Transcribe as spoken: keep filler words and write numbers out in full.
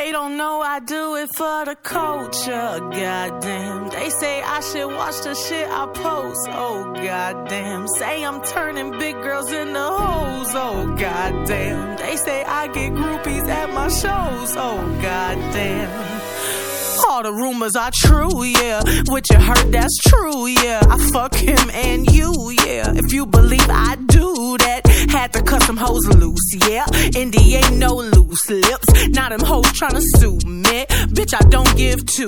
They don't know I do it for the culture, goddamn. They say I should watch the shit I post, oh goddamn. Say I'm turning big girls into hoes, oh goddamn. They say I get groupies at my shows, oh goddamn. All the rumors are true, yeah. What you heard, that's true, yeah. I fuck him and you, yeah. If you believe I do that, had to cut some hoes loose, yeah. Indy ain't no loose lips. Now them hoes tryna sue me. Bitch, I don't give two